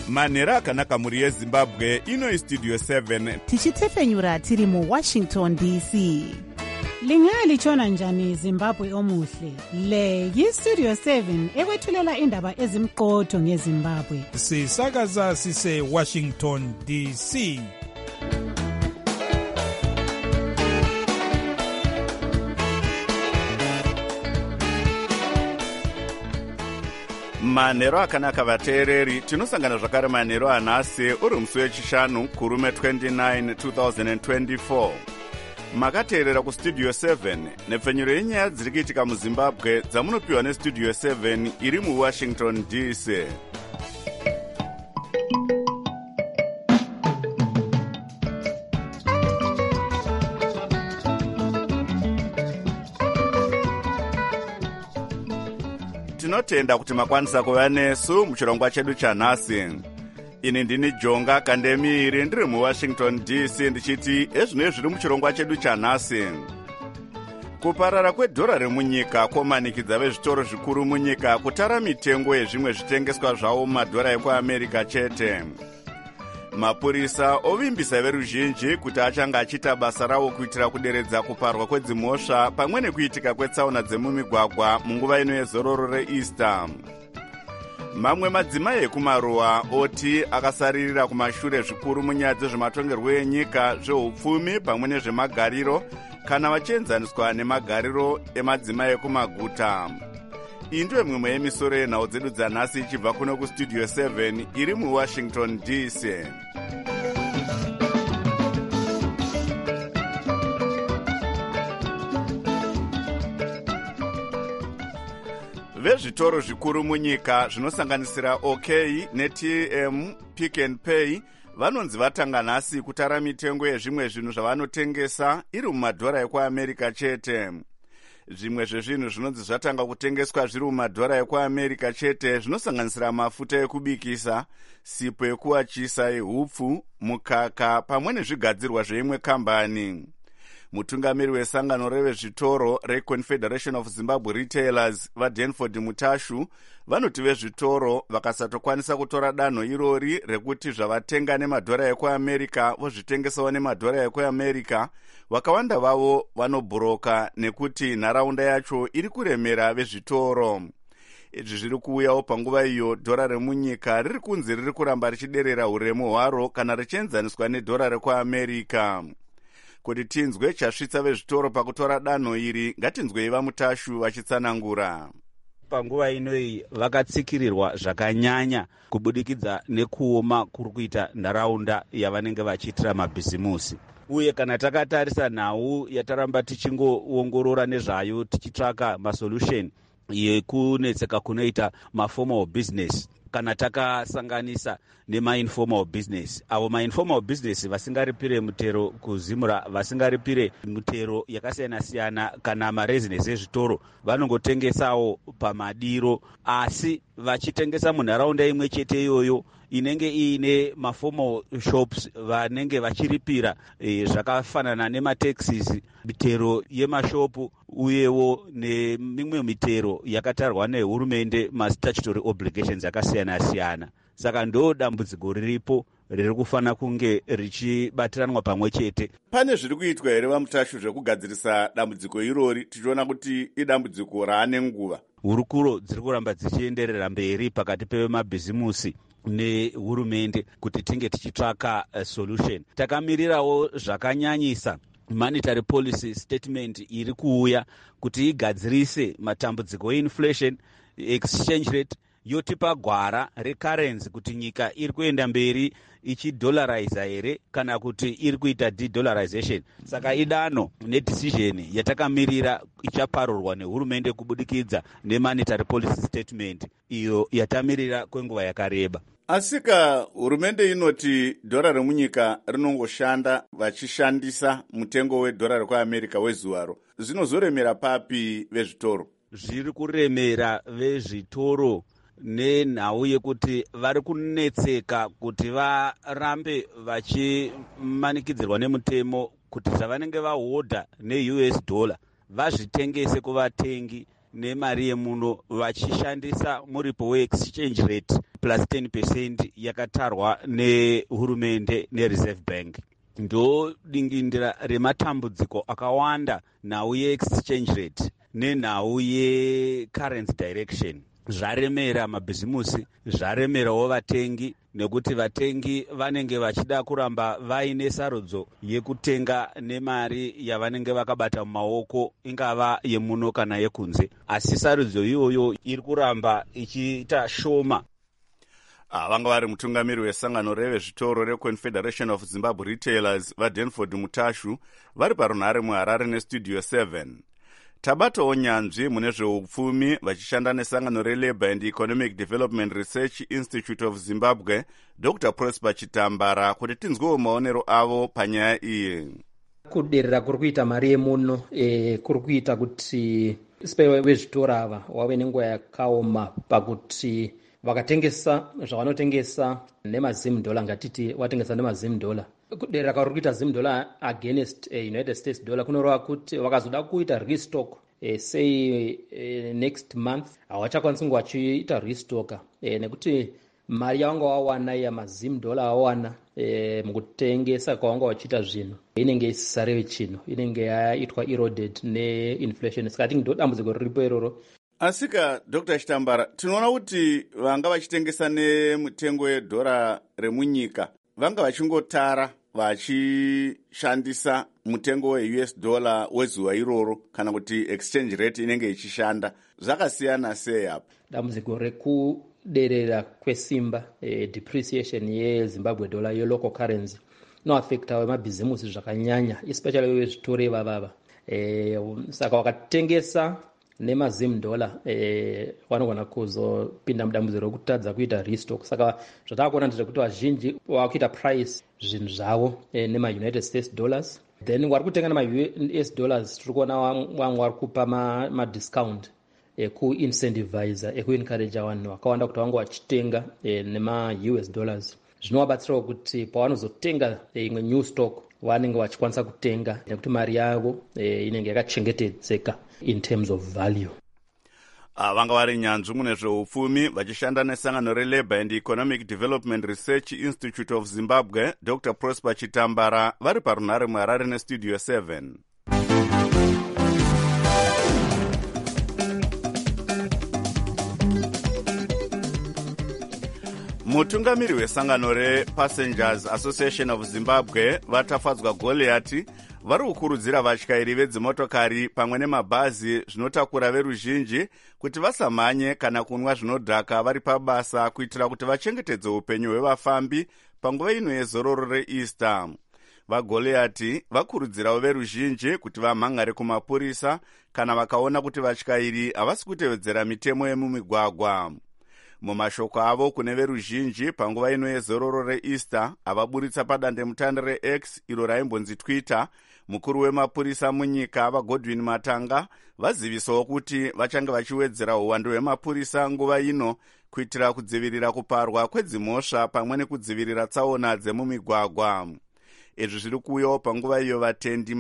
manhero akanaka mhuri yezimbabwe. Ino istudio 7 tichitefenyura tiri muwashington dc. Lingalitshona njani Zimbabwe omuhle? Le yistudio 7 ekwethulela indaba ezimqotho ngeZimbabwe. Sisakaza sise Washington DC. manhero akanaka vateereri, tinosangana zvakare manhero anhasi uri musi wechishanu kurume 29 2024. makateerera kustudio 7 nepfenyuro yenyaya dziri kuitika muzimbabwe dzamunopiwa nestudio 7 iri muwashington dc. tinotenda kuti makwanisa kuva nesu muchirongwa chedu chanhasi. Ini ndini Jonga Kandemiri ndiri muwashington dc ndichiti ezvino zviri muchirongwa chedu chanhasi. Kuparara kwedhora remunyika komanikidza vezvitoro zvikuru munyika kutara mitengo yezvimwe zvitengeswa zvavo mumadhora ekuamerica chete. Mapurisa ovimbisa veruzhinji kuti achanga achiita basa ravo kuitira kuderedza kuparwa kwedzimhosva pamwe nekuitika kwetsaona dzemumigwagwa munguva ino yezororo reEaster. Mamwe madzimai ekumaruwa oti akasaririra kumashure zvikuru munyaya dzezvematongerwo enyika, zveupfumi pamwe nezvemagariro kana vachienzaniswa nemagariro emadzimai ekumaguta. Iyi ndiyo mimwe yemisoro yenhau dzedu dzanhasi ichibva kuno kustudio 7 iri muwashington dc. Vezvitoro zvikuru munyika zvinosanganisira OK neTM Pick and Pay vanonzi vatanga nhasi kutara mitengo yezvimwe zvinhu zvavanotengesa iri mumadhora ekuamerica chete. Zvimwe zvezvinhu zvinonzi zvatanga kutengeswa zviri mumadhora ekuamerica chete zvinosanganisira mafuta ekubikisa, sipo yekuwachisa yehupfu, mukaka pamwe nezvigadzirwa zveimwe kambani. Mutungamiri wesangano revezvitoro reConfederation of Zimbabwe Retailers vaDenford Mutashu vanoti vezvitoro vakasatokwanisa kutora danho irori rekuti zvavatenga nemadhora ekuamerica vozvitengesawo nemadhora ekuamerica, vakawanda vavo vanobhuroka nekuti nharaunda yacho iri kuremera vezvitoro. Izvi zviri kuuyawo panguva iyo dhora remunyika riri kunzi riri kuramba richiderera uremu hwaro kana richienzaniswa nedhora rekuamerica. Kuti tinzwe chasvitsa vezvitoro pakutora danho iri, ngatinzwei vaMutashu vachitsanangura. Panguva inoyi vakatsikirirwa zvakanyanya kubudikidza nekuoma kuri kuita nharaunda yavanenge vachiitira mabhizimusi. Uye kana takatarisa nhau yataramba tichingoongorora nezvayo tichitsvaka masolution yekunetseka kunoita maformal business, kana takasanganisa nemainformal business, avo mainformal business vasingaripire mutero kuzimura, vasingaripire mutero yakasiyana-siyana kana marezinesi ezvitoro, vanongotengesawo pamadiro, asi vachitengesa munharaunda imwe chete iyoyo inenge iine maformal shops vanenge vachiripira zvakafanana nemataxis, mitero yemashopu uyewo nemimwe mitero yakatarwa nehurumende, mastatutory obligations akasiyana-siyana. Saka ndo dambudziko riripo riri kufanira kunge richibatiranwa pamwe chete. Pane zviri kuitwa here vaMutashu zvekugadzirisa dambudziko irori, tichiona kuti idambudziko raane nguva? Hurukuro dziri kuramba dzichienderera mberi pakati pemabhizimusi nehurumende kuti tinge tichitsvaka solution. Takamirirawo zvakanyanyisa monetary policy statement iri kuuya kuti igadzirise matambudziko einflation, exchange rate, yotipa gwara recurrency kuti nyika iri kuenda mberi ichidollariza here kana kuti iri kuita de-dollarization. Saka idano nedecision yatakamirira ichaparurwa nehurumende kubudikidza nemonetary policy statement iyo yatamirira kwenguva yakareba. Asika hurumende inoti dhora remunyika rinongoshanda vachishandisa mutengo wedhora rekuamerica wezuvaro. Zvinozoremera papi vezvitoro? Zviri kuremera vezvitoro nenhau yekuti vari kunetseka kuti varambe vachimanikidzirwa nemutemo kuti zvavanenge vahodha neUS dollar vazvitengese kuvatengi nemari yemuno vachishandisa muripo weexchange rate plus 10% yakatarwa nehurumende nereserve bank. Ndodingindira rematambudziko akawanda, nhau yeexchange rate nenhau yecurrency direction zvaremera mabhizimusi, zvaremerawo vatengi, nekuti vatengi vanenge vachida kuramba vaine sarudzo yekutenga nemari yavanenge vakabata mumaoko, ingava yemuno kana yekunze, asi sarudzo iyoyo iri kuramba ichiita shoma. Vanga vari mutungamiri wesangano revezvitoro reConfederation of Zimbabwe Retailers vaDenford Mutashu vari parunhare muHarare nestudio 7. Tabatawo nyanzvi mune zveupfumi vachishanda nesangano reLabour and Economic Development Research Institute of Zimbabwe, Dr. Prosper Chitambara, kuti tinzwewo maonero avo panyaya iyi. Kuderera kuri kuita mari yemuno kuri kuita kuti vezvitoro ava wave nenguva yakaoma pakuti vakatengesa zvavanotengesa nemazim dollar, ngatiti watengesa nemazim dollar, kuderera kuri kuita zim dollar against United States dollar kunoreva kuti vakazoda kuita restock say next month havachakwanisi kunge vachiita restock nekuti mari yavanga wawana yamazim dollar awana mukutengesa kwavanga vachiita zvinhu inenge isisareve chinhu, inenge yaitwa eroded neinflation. Saka tingi ndo dambudziko riripo iroro. Asika Dr. Chitambara, tinoona kuti vanga vachitengesa nemutengo wedhora remunyika vanga vachingotara vachishandisa mutengo weUS dollar wezuva iroro kana kuti exchange rate inenge ichishanda. Zvakasiyana sei apo? Dambudziko rekuderera kwesimba depreciation yeZimbabwe dollar yelocal currency inoaffecta wemabhizimusi zvakanyanya, especially vezvitoro ivavava. Saka wakatengesa nemazim dollar vanogona kuzopinda mudambudziko rekutadza kuita restock. Saka zvataakuona ndezvekuti vazhinji vakuita price zvinhu zvavo nemaUnited States dollars, then vari kutenga nemaUS dollars tiri kuona vamwe vari kupa madiscount ekuincentiviza ekuencouragea vanhu vakawanda kuti vange vachitenga nemaUS dollars. Zvinovabatsirawo kuti pavanozotenga imwe new stock vanenge vachikwanisa kutenga nekuti mari yavo inenge yakachengetedzeka in terms of value. Vanga vari nyanzvi mune zveupfumi vachishanda nesangano reLabour and Economic Development Research Institute of Zimbabwe, Dr. Prosper Chitambara, vari parunhare muHarare nestudio 7. Mutungamiri wesangano rePassengers Association of Zimbabwe vatafadzwa Goliath vari kukurudzira vatyairi vedzimotokari pamwe nemabhazi zvinotakura veruzhinji kuti vasamhanye kana kunwa zvinodhaka vari pabasa kuitira kuti vachengetedze upenyu hwevafambi panguva ino yezororo reEaster. VaGoliath vakurudzirawo veruzhinji kuti vamhangare kumapurisa kana vakaona kuti vatyairi havasi kutevedzera mitemo yemumigwagwa. Mumashoko avo kune veruzhinji panguva ino yezororo reEaster avaburitsa padandemutande reX iro raimbonzi Twitter, mukuru wemapurisa munyika vaGodwin Matanga vazivisawo kuti vachange vachiwedzera uwandu hwemapurisa nguva ino kuitira kudzivirira kuparwa kwedzimhosva pamwe nekudzivirira tsaona dzemumigwagwa. Izvi zviri kuuyawo panguva iyo vatendi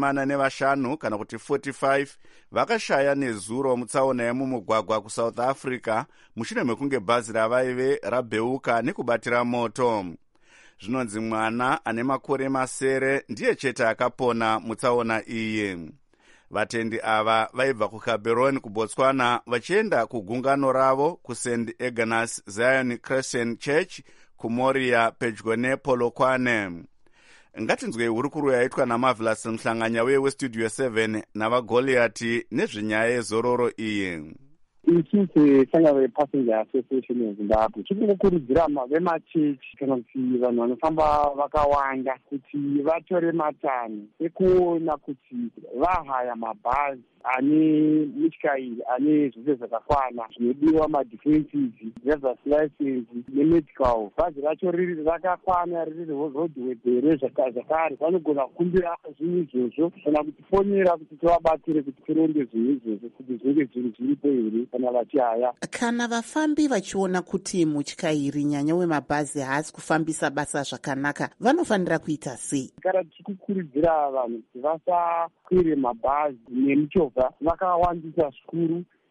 45 kana kuti 45 vakashaya nezuro mutsaona yemumugwagwa kuSouth Africa mushure mekunge bhazi ravaive rabheuka nekubatira moto. Zvinonzi mwana ane makore masere ndiye chete akapona mutsaona iyi. Vatendi ava vaibva kuGaborone kuBotswana vachienda kugungano ravo kuSt Agnes Zion Christian Church kuMoria pedyo nePolokwane. Ngatinzwei hurukuru yaitwa naMarvelous Mhlanganya westudio 7 navaGoliath nezvenyaya yezororo iyi. Isusu sangano rePassengers Association of Zimbabwe tiri kukurudzira vemachechi kana kuti vanhu vanofamba vakawanda kuti vatore matanho ekuona kuti vahaya mabhazi ane mutyairi ane zvose zvakakwana zvinodiwa, madefenses, driver's license nemedical. Bhazi racho riri rakakwana, riri roadworthy here zvakare vanogona kukumbira zvinhu izvozvo kana kutifonera kuti tivabatsire kuti tironge zvinhu izvozvo kuti zvinge zviri zviripo here kana vachihaya. Kana vafambi vachiona kuti mutyairi nyanya wemabhazi haasi kufambisa basa zvakanaka vanofanira kuita sei? Kana tichikukurudzira vanhu kuti vasakwire mabhazi nemuchovha vakawandisa zvikuru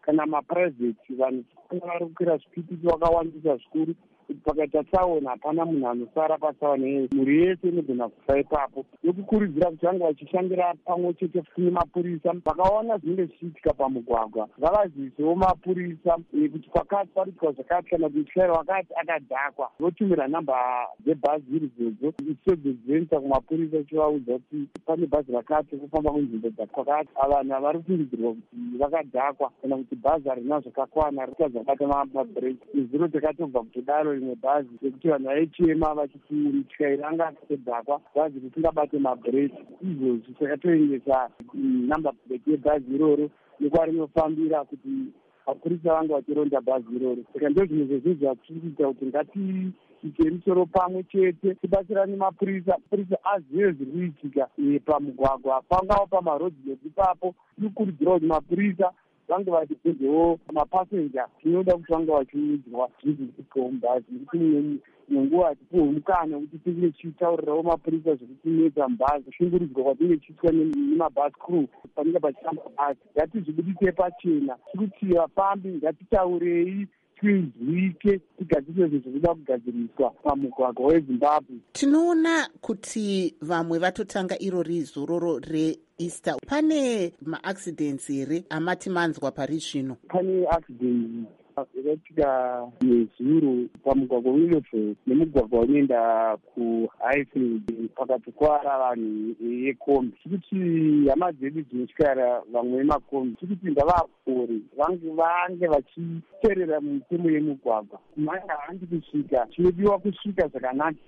kana maprivate vanhu vari kukwira zvipititi vakawandisa zvikuru. Pakaita tsaona hapana munhu anosara patsaona iyoyo, mhuri yese inogona kufa ipapo. Nekukurudzira kuti vange vachishandira pamwe chete nemapurisa. Vakaona zvinenge zvichiitika pamugwagwa ngavazivisewo mapurisa kuti kwakati pariitwa zvakati kana kuti mutyairi wakati akadhakwa, votumira nhamba dzebhazi idzodzo isodzedzisa kumapurisa ichivaudza kuti pane bhazi rakati kufamba kunzvimbo dzakakati. Vanhu havari kuudzirwa kuti vakadhakwa kana kuti bhazi harina zvakakwana rikuta zvakata mabhireki. Izvino takatobva kutodaro rimwe bhazi rekuti vanhu vaichema vachiti mutyairi anga akadhakwa bhazi risingabate mabhireki. Izvozvi takatoendesa nhamba plate yebhazi iroro nekwaari rinofambira kuti mapurisa vange vachironda bhazi iroro. Saka ndozvimwe zvezvinhu zvatiri kuita kuti ngatiite misoro pamwe chete, tibatsirane mapurisa azive zviri kuitika pamugwagwa pangava pamarodhi ipapo. Tinokurudzira kuti mapurisa vange vachibvunzewo mapasenja tinoda kuti vange vachiudzwa zviziitika mubhazi, nekuti nenguva hatipuhwe mukana kuti tinge tichitaurirawo mapurisa zvekutinetsa mubhazi, kushungurudzwa kwatinenge tichiitwa nemabhazi crew panenge pachifamba bhazi. Ngatizvibudise pachena kuti vafambi ngatitaurei tinzwike, tigadzire zvinhu zvinoda kugadziriswa pamugwagwa weZimbabwe. Tinoona kuti vamwe vatotanga irori zororo reEaster. Pane maaccidents here amati manzwa pari zvino? Pane accident yakaitika nezuro pamugwagwa weWillow nemugwagwa unoenda kuHighfield pakati kwara vanhu yekombi. Tikuti hama dzedu dzinotyara vamwe vemakombi tikuti ngavapore vange vachiteerera mitemo yemugwagwa. Manga handi kusvika, chinodiwa kusvika zvakanaka.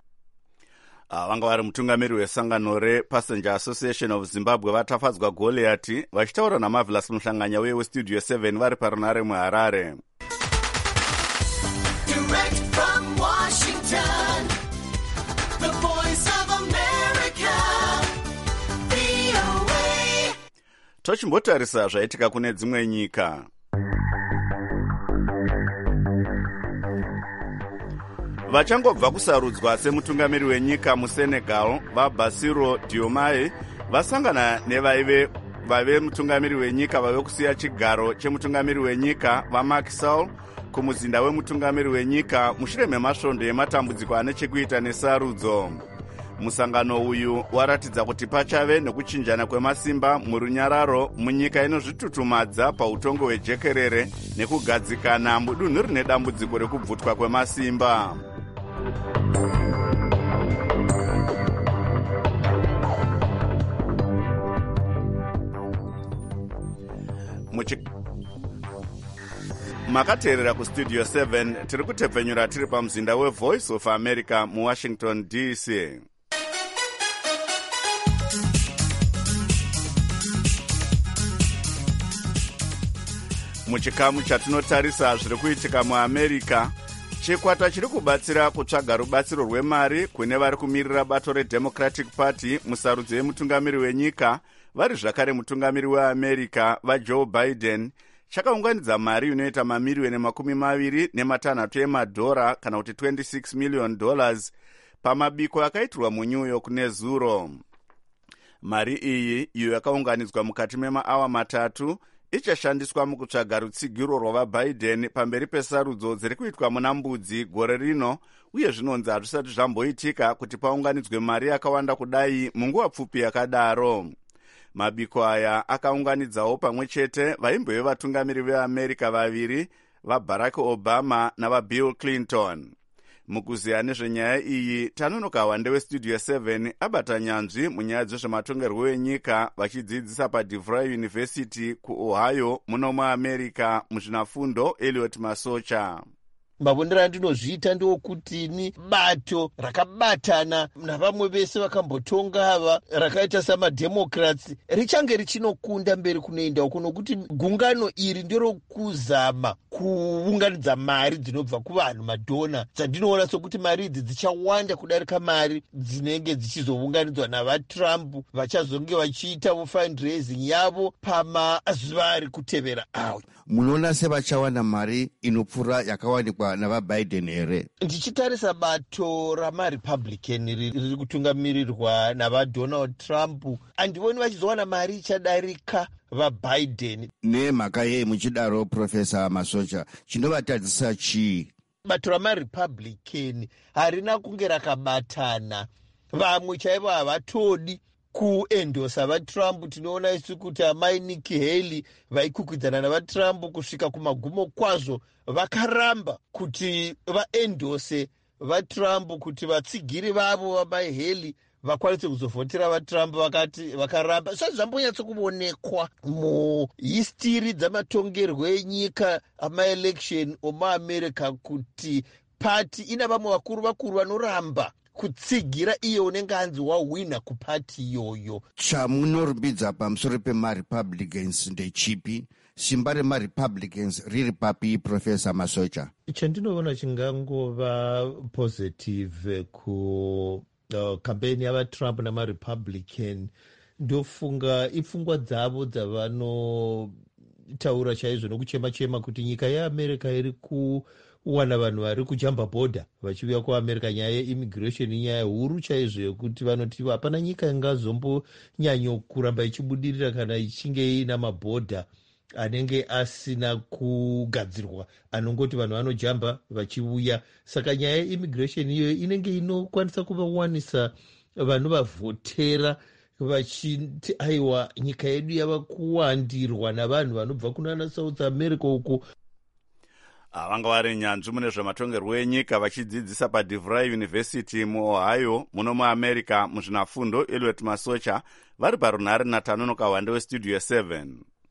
Vanga vari mutungamiri wesangano rePassenger Association of Zimbabwe vatafadzwa Goliath vachitaura naMarvelous Muhlanganya weStudio 7 vari parunare muHarare. Direct from Washington, the voice of America, VOA. Tochimbotarisa zvaitika kune dzimwe nyika. Vachangobva kusarudzwa semutungamiri wenyika muSenegal, vaBassirou Diomaye vasangana nevaive mutungamiri wenyika vave kusiya chigaro chemutungamiri wenyika vaMacky Sall kumuzinda wemutungamiri wenyika mushure memasvondo ematambudziko ane chekuita nesarudzo. Musangano uyu waratidza kuti pachave nekuchinjana kwemasimba murunyararo munyika inozvitutumadza pautongo hwejekerere nekugadzikana mudunhu rine dambudziko rekubvutwa kwemasimba. Makateerera kuStudio 7 tiri kutepfenyura tiri pamuzinda weVoice of America muWashington DC. Muchikamu chatinotarisa zviri kuitika muAmerica, chikwata chiri kubatsira kutsvaga rubatsiro rwemari kune vari kumirira bato reDemocratic Party musarudzo yemutungamiri wenyika vari zvakare mutungamiri weAmerica vaJoe Biden chakaunganidza mari inoita mamiriyoni $26 emadhora kana kuti $26 million pamabiko akaitirwa muNew York nezuro. Mari iyi iyo yakaunganidzwa mukati memaawa matatu ichashandiswa mukutsvaga rutsigiro rwavaBiden pamberi pesarudzo dziri kuitwa muna Mbudzi gore rino, uye zvinonzi hazvisati zvamboitika kuti paunganidzwe mari yakawanda kudai munguva pfupi yakadaro. Mabiko aya akaunganidzawo pamwe chete vaimbove vatungamiri veAmerica vaviri, vaBarack Obama navaBill Clinton. Mukuziya nezvenyaya iyi tanonoka wande weStudio 7 abata nyanzvi munyaya dzezvematongerwo enyika vachidzidzisa paDeVry University kuOhio muno muAmerica muzvinafundo Elliot Masocha. Mavondera andinozviita ndokuti ni bato rakabatana navamwe vese vakambotonga ava rakaita samaDemocrats richange richinokunda mberi kunoenda uko, nokuti gungano iri nderokuzama kuunganidza mari dzinobva kuvanhu, madhona, dzandinoona sokuti mari idzi dzichawanda kudarika mari dzinenge dzichizounganidzwa navaTrump vachazonge vachiita fundraising yavo pamazuva ari kutevera awo. Munoona sevachawana mari inopfuura yakawanikwa rinoitwa navabiden here? Ndichitarisa bato ramarepublican riri kutungamirirwa navadonald trump, handioni vachizowana mari ichadarika vabiden. Nemhaka yei muchidaro, Profesa Masocha, chinovatadzisa chii? Bato ramarepublican harina kunge rakabatana. Vamwe chaivo havatodi kuendosa vatrump. Tinoona isu kuti amai Nikki Haley vaikukwidhana navatrump kusvika kumagumo kwazvo vakaramba kuti vaendose vatrump, kuti vatsigiri vavo vamai Haley vakwanise kuzovhotera vatrump vakaramba. Zvazvo zvambonyatsokuonekwa muhistiri dzamatongerwo enyika amaelection omuamerica kuti pati ina vamwe vakuru vanoramba kutsigira iyo unenge anzi wahwina kupati iyoyo. Chamunorumbidza pamusoro pemarepublicans ndechipi? Simba remarepublicans riri papi, Profesa Masocha? Chandinoona chingangova positive campaign yavatrump namarepublican ndofunga ipfungwa dzavo dzavanotaura chaizvo nokuchema-chema kuti nyika yeamerica iri kuwana vanhu vari kujamba bhodha vachiuya kuamerica. Nyaya yeimmigration inyaya huru chaizvo yekuti vanoti hapana nyika ingazombonyanyo kuramba ichibudirira kana ichinge ina mabhodha anenge asina kugadzirwa, anongoti vanhu vanojamba vachiuya. Saka nyaya yeimmigration iyoyo inenge inokwanisa kuvawanisa vanovavhotera vachiti aiwa, nyika yedu yava kuwandirwa navanhu vanobva kunana South America uko. Vanga vari nyanzvi mune zvematongerwo enyika vachidzidzisa paDeVry University muOhio muno muamerica muzvinafundo. Eliot Masocha vari parunhare naTanonoka Wande weStudio 7.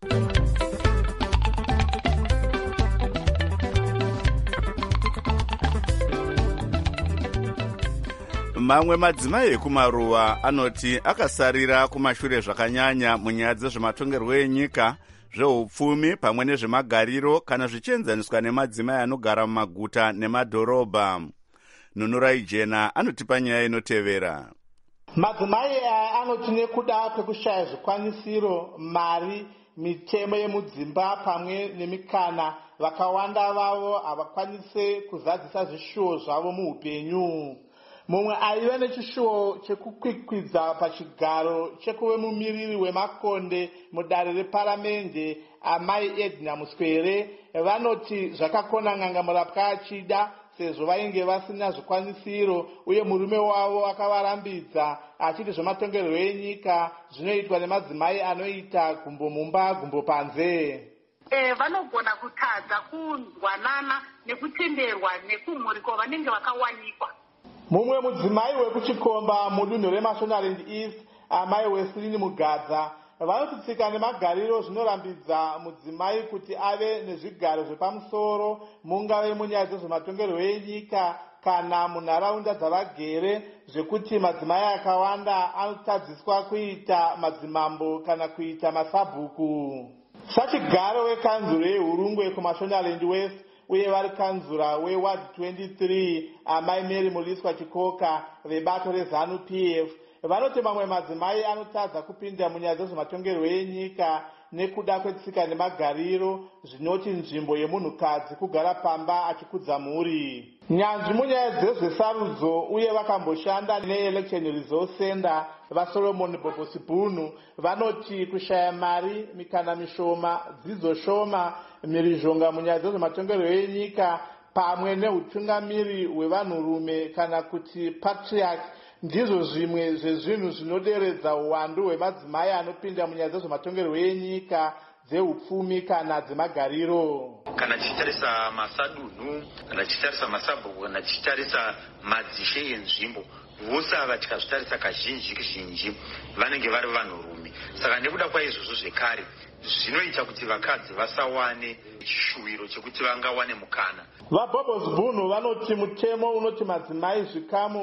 Mamwe madzimai ekumaruwa anoti akasarira kumashure zvakanyanya munyaya dzezvematongerwo enyika, zveupfumi pamwe nezvemagariro kana zvichienzaniswa nemadzimai anogara mumaguta nemadhorobha. Nunurai Jena anotipa nyaya inotevera. Madzimai aya anoti nekuda kwekushaya zvikwanisiro, mari, mitemo yemudzimba pamwe nemikana, vakawanda vavo havakwanise kuzadzisa zvishuwo zvavo muupenyu. Mumwe aiva nechishuwo chekukwikwidza pachigaro chekuve mumiriri wemakonde mudare reparamende, amai Edna Muswere vanoti zvakakona n'anga murapwa achida sezvo vainge vasina zvikwanisiro, uye murume wavo akavarambidza achiti zvematongerwo enyika zvinoitwa nemadzimai anoita gumbo mumba gumbo panze. Vanogona kutadza kunzwanana nekutenderwa nekumhuri kwavanenge vakawanikwa. Mumwe mudzimai wekuchikomba mudunhu reMashonaland East, amai Wesley Mugadza, vanotitsika nemagariro zvinorambidza mudzimai kuti ave nezvigaro zvepamusoro, mungave munyaya dzezvematongerwo enyika kana munharaunda dzavagere, zvekuti madzimai akawanda anotadziswa kuita madzimambo kana kuita masabhuku. Sachigaro wekanzuro yeHurungwe kuMashonaland West uye vari kanzura weWard 23, amai Mary Muliswa Chikoka vebato reZanu PF, vanoti mamwe madzimai anotadza kupinda munyaya dzezvematongerwo enyika nekuda kwetsika nemagariro zvinoti nzvimbo yemunhukadzi kugara pamba achikudza mhuri. Nyanzvi munyaya dzezvesarudzo uye vakamboshanda neElection Resource Center vaSolomon Bobosibhunu vanoti kushaya mari, mikana mishoma, dzidzo shoma, mhirizhonga munyaya dzezvematongerwo enyika pamwe neutungamiri hwevanhurume kana kuti patriarch ndizvo zvimwe zvezvinhu zvinoderedza uwandu hwemadzimai anopinda munyaya dzezvematongerwo enyika, dzeupfumi kana dzemagariro. Kana tichitarisa masadunhu, kana tichitarisa masabhuku, kana tichitarisa madzishe enzvimbo, vose ava tikazvitarisa kazhinji vanenge vari vanhurume. Saka nekuda kwaizvozvo zvekare zvinoita kuti vakadzi vasawane chishuwiro chekuti vangawane mukana. VaBobosibhunu vanoti mutemo unoti madzimai zvikamu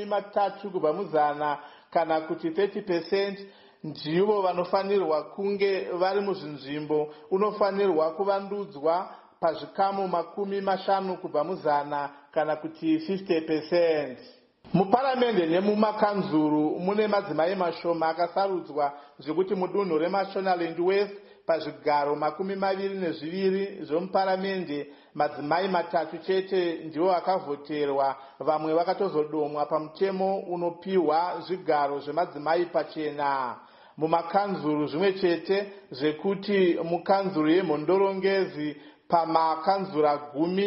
30 kubva muzana kana kuti 30% ndivo vanofanirwa kunge vari muzvinzvimbo unofanirwa kuvandudzwa pazvikamu 50 kubva muzana kana kuti 50%. Muparamende nemumakanzuru mune madzimai mashoma akasarudzwa zvekuti mudunhu reMashonaland West pazvigaro 22 zvemuparamende, madzimai 3 chete ndivo vakavhoterwa, vamwe vakatozodomwa pamutemo unopiwa zvigaro zvemadzimai pachena mumakanzuru zvimwe chete, zvekuti mukanzuru yemhondorongezi pamakanzura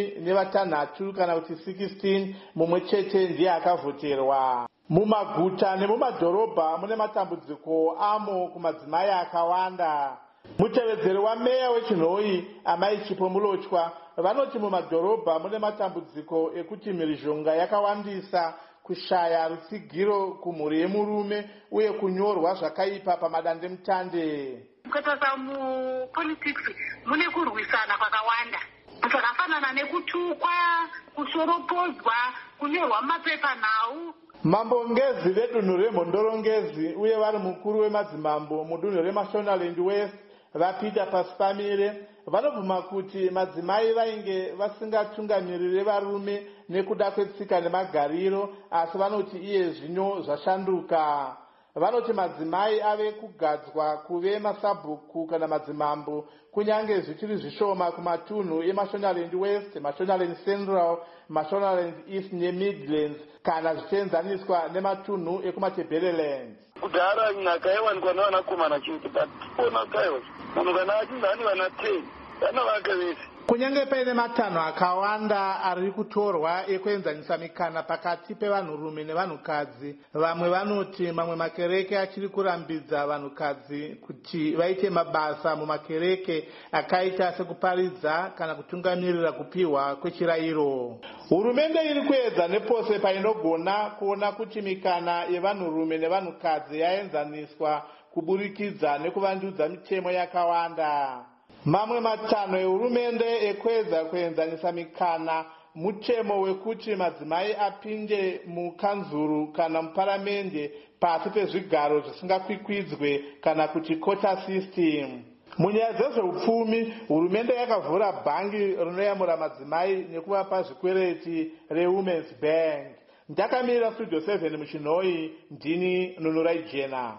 16 kana kuti 16 mumwe chete ndiye akavhoterwa. Mumaguta nemumadhorobha mune matambudziko amo kumadzimai akawanda. Mutevedzeri wameya wechinhoi Amai Chipo Mulotshwa vanoti mumadhorobha mune matambudziko ekuti mhirizhonga yakawandisa, kushaya rutsigiro kumhuri yemurume uye kunyorwa zvakaipa pamadandemutande. Kutarisa mupolitics mune kurwisana kwakawanda zvakafanana nekutukwa, kushoropodzwa, kunyorwa mapepa nhau. Mambongezi vedunhu remhondorongezi uye vari mukuru wemadzimambo mudunhu reMashonaland West vaPeter Pasipamire vanobvuma kuti madzimai vainge vasingatungamiriri varume nekuda kwetsika nemagariro, asi vanoti iye zvino zvashanduka. Vanoti madzimai ave kugadzwa kuve masabhuku kana madzimambo, kunyange zvichiri zvishoma kumatunhu eMashonaland West, Mashonaland Central, Mashonaland East neMidlands kana zvichienzaniswa nematunhu ekumaTebeleland. Kudhara nhaka yaiwanikwa nevanakomana chete, but ona kaiwa munhu kana achinzi ane vana 10 vanovaka vese. Kunyange paine matanho akawanda ari kutorwa ekuenzanisa mikana pakati pevanhurume nevanhukadzi, vamwe vanoti mamwe makereke achiri kurambidza vanhukadzi kuti vaite mabasa mumakereke akaita sekuparidza kana kutungamirira kupiwa kwechirayiro. Hurumende iri kuedza nepose painogona kuona kuti mikana yevanhurume nevanhukadzi yaenzaniswa kuburikidza nekuvandudza mitemo yakawanda. Mamwe matanho ehurumende ekuedza kuenzanisa mikana mutemo wekuti madzimai apinde mukanzuru kana muparamende pasi pezvigaro zvisingakwikwidzwe kana kuti quota system. Munyaya dzezveupfumi, hurumende yakavhura bhangi rinoyamura madzimai nekuvapa zvikwereti reWomen's Bank. Ndakamirira Studio 7 muchinhoi, ndini Nunurai Jena.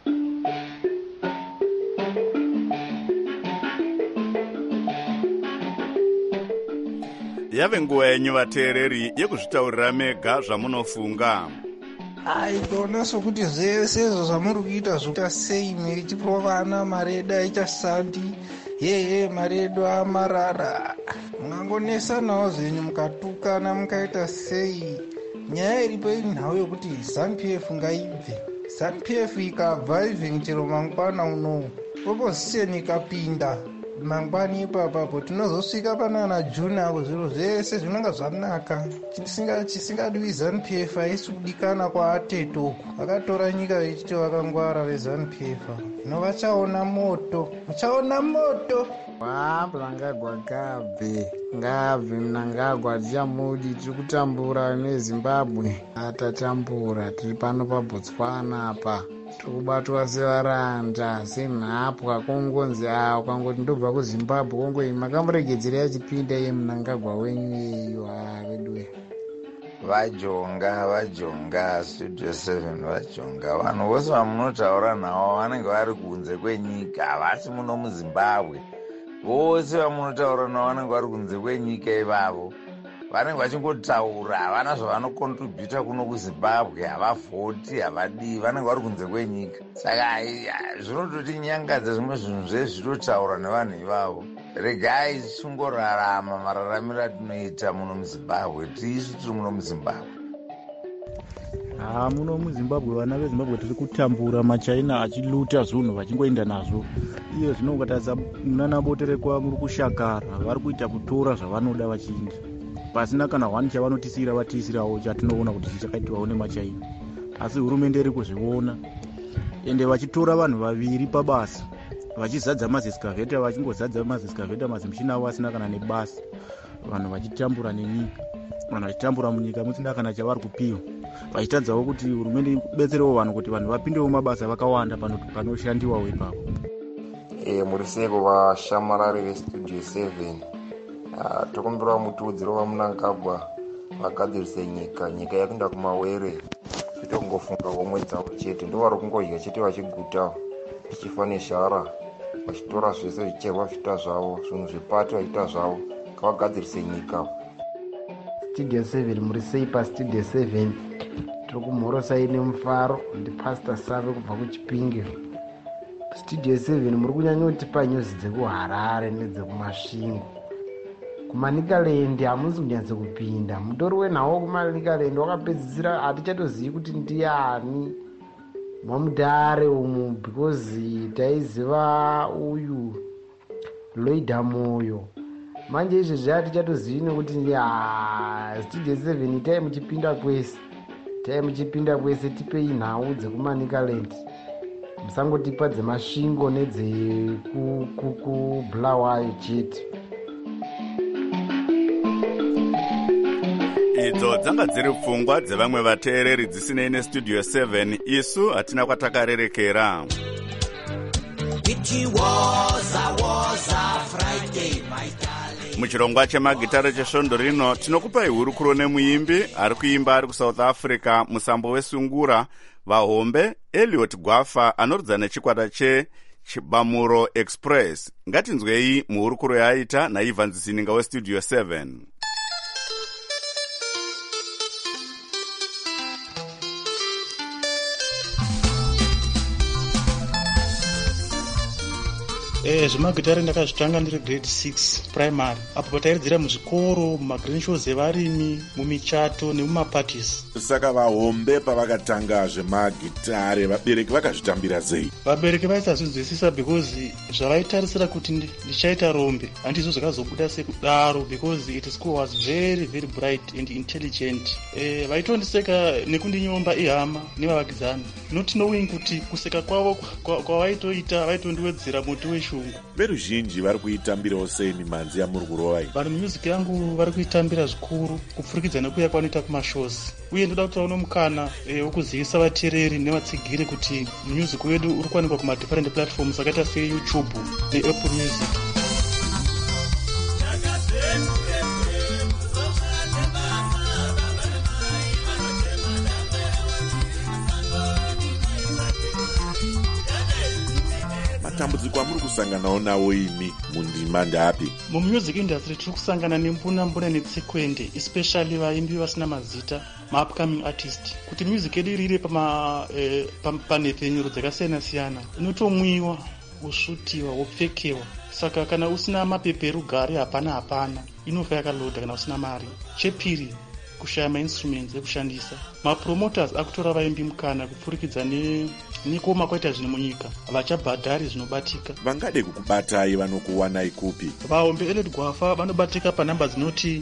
Yave nguva yenyu vateereri yekuzvitaurira mega zvamunofunga. Aidona sokuti zvese izvo zvamuri kuita zvoita sei mechitipa vana maredu aichasandi, maredu amarara, mungangonesanawo zvenyu mukatukana mukaita sei. Nyaya iripo inhau yokuti ZANU-PF ngaibve. ZANU-PF ikabva even chero mangwana unowu, opposition ikapinda mangwani ipapapo, tinozosvika panana June apo zviro zvese zvinonga zvanaka. Chisingadiwi ZANU-PF haisi kudikana kwaatetoku. Vakatora nyika vechiti vakangwara veZANU-PF. Zvino vachaona moto, muchaona moto. Mnangagwa ngabve Mnangagwa tichamudi, tiri kutambura neZimbabwe. Atatambura tiri pano paBotswana apa, tiri kubatwa sevaranda senhapwa. Kongonzi awo kwangoti ndobva kuZimbabwe kongoi makamuregedzera achipinda iye Mnangagwa wenyu yeyo veduwe. Vajonga Studio 7 vajonga. Vanhu vose vamunotaura navo vanenge vari kunze kwenyika, havasi muno muZimbabwe. Vose vamunotaura navo vanenge vari kunze kwenyika ivavo. Vanenge vachingotaura, havana zvavanokontributa kuno kuZimbabwe, havavhoti, havadii, vanenge vari kunze kwenyika. Saka zvinototi nyangadza zvimwe zvinhu zvezvitotaura nevanhu ivavo. Regai tichingorarama mararamiro atinoita muno muZimbabwe, tisu tiri muno muZimbabwe. Muno muZimbabwe vana veZimbabwe tiri kutambura, maChina achiluta zvinhu vachingoenda nazvo. Iye zvino ukataridza nana Boterekwa muri kushakara, vari kuita kutora zvavanoda vachinji. Pasina kana hwani chavanotisira vatisirawo chatinoona kuti chichakaitwawo nemaChina. Asi hurumende iri kuzviona ende vachitora vanhu vaviri pabasa, vachizadza maziscaveta, vachingozadza maziscaveta, mazimushina avo asina kana nebasa. Vanhu vachitambura nenyika, vanhu vachitambura munyika musina kana chavari kupiwa, vachitadzawo kuti hurumende ibetserewo vanhu kuti vanhu vapindewo mabasa vakawanda panoshandiwawo ipapo. Muri seko vashamarari veStudio 7, tokumbira mutudziro waMnangagwa vagadzirise nyika yakuenda kumawere, titongofunga komwe dzavo chete, ndo vari kungodya chete vachigutawo tichifa nezhara vachitora zvese zvicherwa zviita zvavo, zvinhu zvepato vachiita zvavo, ngavagadzirise nyika. Studio 7 muri sei pastudio 7? Tiri kumhorosai nemufaro. Ndipastor Save kubva kuChipinge. Studio 7 muri kunyanya kutipa nyuzi dzekuHarare nedzekuMasvingo. kumanikaland hamusi kunyatsa kupinda. Mutori wenhawo kumanikaland wakapedzisira hatichatozivi kuti ndiani mwamudare umu, because taiziva uyu Loida Moyo. Manje izvezvi hatichatozivi nekuti studio 7 itai muchipinda kwese tipei nhau dzekumanikaland, musangotipa dzeMasvingo nedzekubulawayo chete. idzo dzanga dziri pfungwa dzevamwe vateereri dzisinei nestudio 7. isu hatina kwatakarerekera. muchirongwa chemagitare chesvondo rino tinokupai hurukuro nemuimbi ari kuimba ari kuSouth Africa, musambo wesungura vahombe Elliot Gwafa anoridza nechikwata cheChibamuro Express. ngatinzwei muhurukuro yaaita naIvan Zininga westudio 7. zvemagitare ndakazvitanga ndiri grade 6 primary, apo pataidzira muzvikoro, mumagreen evarimi, mumichato nemumaparties. Saka vahombe pavakatanga zvemagitare vabereki vakazvitambira sei? Vabereki vaisazvinzwisisa because zvavaitarisira kuti ndichaita rombe handizo zvakazobuda sekudaro, because it school was very very bright and intelligent. Vaitondiseka nekundinyomba ihama nevavakidzani, not knowing kuti kuseka kwavo kwavaitoita vaitondiwedzera muti weshungu. Veruzhinji vari kuitambirawo sei mimanzi yamuri kurova iyi? Vanhu music yangu vari kuitambira zvikuru kupfurikidza nekuya kwanoita kumashows, uye ndoda kuti vaone mukana wokuzivisa vateereri nevatsigiri kuti music wedu uri kuwanikwa kumadifferent platforms akaita seYouTube neApple Music. matambudziko amuri kusanganawo nawo imi mundima ndapi? Mumusic industry tiri kusangana nembuna netsekwende, especially vaimbi vasina mazita, maupcoming artist. Kuti music yedu irire panhepfenyuro dzakasiyana-siyana, inotomwiwa, wosvutiwa, wopfekewa. Saka kana usina mapepa erugare hapana inofa yakaloda kana usina mari. Chepiri, kushaya mainstruments ekushandisa. Mapromoters akutora vaimbi mukana kupfurikidza nekoma kwaita zvinhu munyika, vachabhadhari zvinobatika. Vangade kukubatai vanokuwanai kupi? Vahombe Elliot Gwafa vanobatika panhamba dzinoti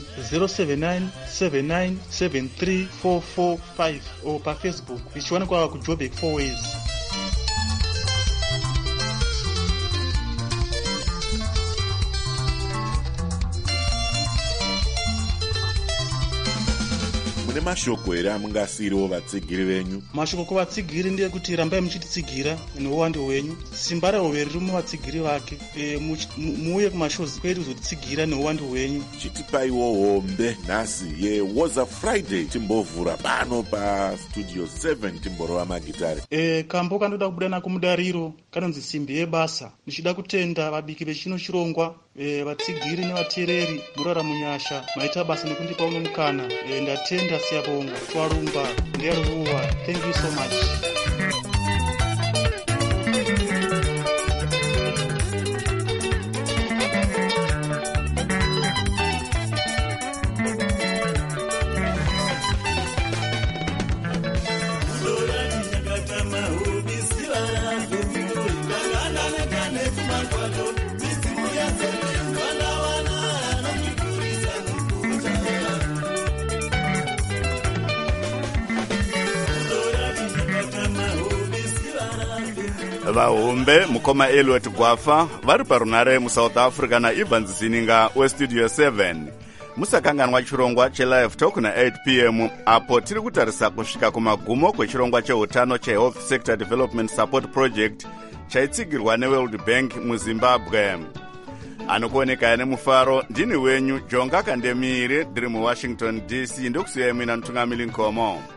07979734445 o paFacebook vichiwanikwa kuJoburg 4 Ways. Mune mashoko here amungasiyiriwo vatsigiri venyu? Mashoko kuvatsigiri ndeyekuti rambai muchititsigira neuwando hwenyu. Simba rehove riri muvatsigiri vake. Muuye kumashows kwedu kuzotitsigira neuwando hwenyu. Chitipaiwo hombe nhasi yeWoza Friday timbovhura pano pastudio 7 timborova magitare. Kambo kandoda kubuda nako mudariro kanonzi simbi yebasa. Ndichida kutenda vabiki vechino chirongwa, vatsigiri nevateereri murara munyasha maita basa nekundipa uno mukana. Ndatenda siyabonga, twarumba, ndiyaruwa. Thank you so much. vahombe mukoma Elliot Gwafa vari parunare muSouth Africa naIvan Zininga westudio 7. musakanganwa chirongwa chelive talk na8 p.m. apo tiri kutarisa kusvika kumagumo kwechirongwa cheutano cheHealth Sector Development Support Project chaitsigirwa neWorld Bank muZimbabwe. anokuoneka nemufaro ndini wenyu Jonga Kandemire ndiri muWashington DC. ndokusiyai mina Mtungamiri Nkomo.